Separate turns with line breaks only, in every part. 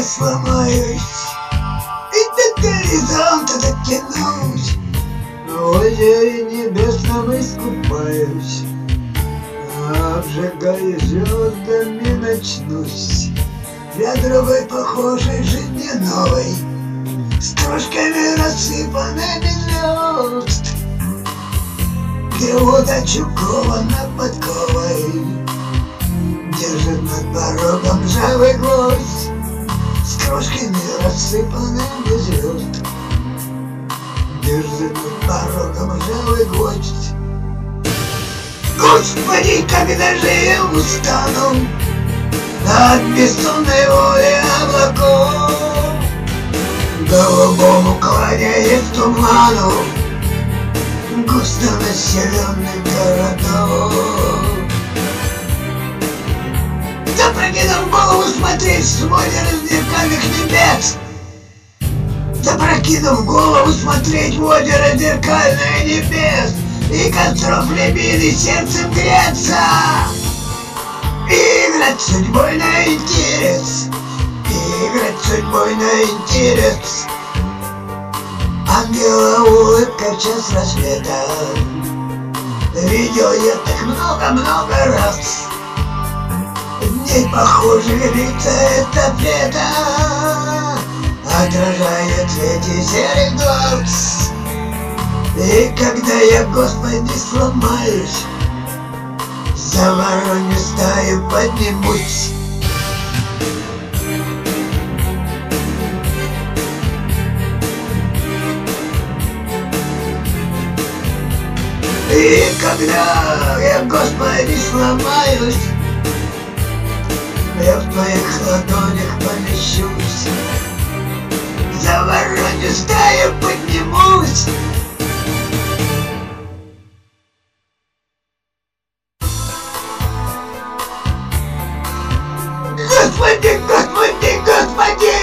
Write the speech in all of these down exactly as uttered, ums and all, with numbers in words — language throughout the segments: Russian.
сломаюсь и до горизонта дотянусь. На озере небесном искупаюсь, обжигая звездами начнусь. Для другой похожей жизни новой, с крошками рассыпанными звезд, где удачу кована подковой держит над порогом ржавый гвоздь, с крошками рассыпанными звезд держит над порогом ржавый гвоздь. Господи, когда же я устану от бессонной воли облаков, голубому кланяясь туману густонаселенных городов. Запрокинув голову смотреть в свой зеркальных небес, запрокинув голову смотреть в озеро зеркальное небес, и костров рябины сердцем греться, и играть судьбой на интерес, и играть судьбой на интерес. Ангела улыбка в час рассвета видел я так много-много раз. В ней похожие лица эстафета отражает в свете серых глаз. И когда я, Господи, сломаюсь, за воронью стаю поднимусь. И когда я, Господи, сломаюсь, я в твоих ладонях помещусь, за воронью стаю поднимусь. Господи, Господи, Господи!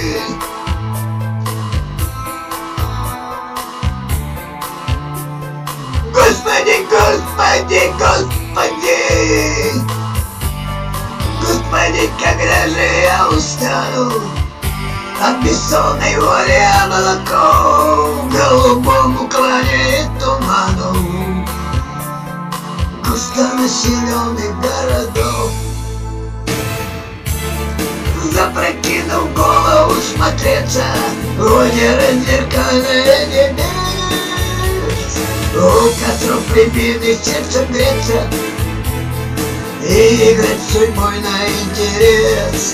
Господи, Господи, Господи! Господи, когда же я устану от бессонной воли облаков, голубому кланяясь туману густонаселенных городов. Запрокинув голову смотреться в озеро зеркальное небес, у костров рябины сердцем греться, и играть судьбой на интерес.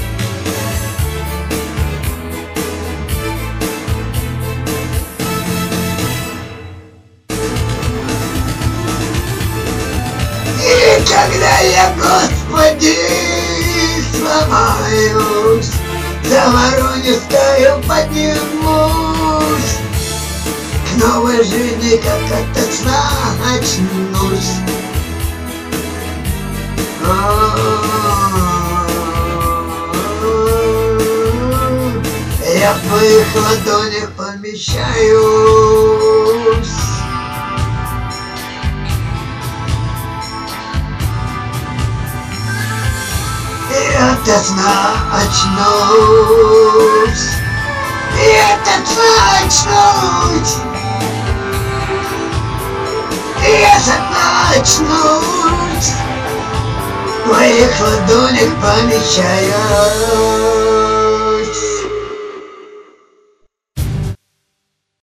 И когда я, Господи, сломаюсь, за воронью стаю поднимусь, к новой жизни, как от сна очнусь. Я в твоих ладонях помещаюсь, и от сна очнусь, и от сна очнусь, и от сна очнусь. В твоих ладонях помещаюсь.